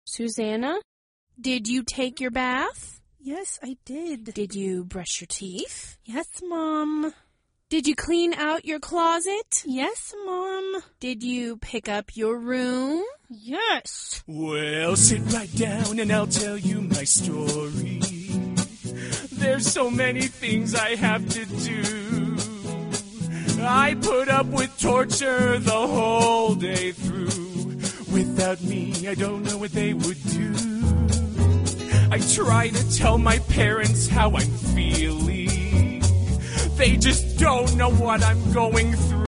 Susanna, did you take your bath? Yes, I did. Did you brush your teeth? Yes, Mom. Did you clean out your closet? Yes, Mom. Did you pick up your room? Yes. Well, sit right down and I'll tell you my story. There's so many things I have to do. I put up with torture the whole day through. Without me, I don't know what they would do. I try to tell my parents how I'm feeling. They just don't know what I'm going through.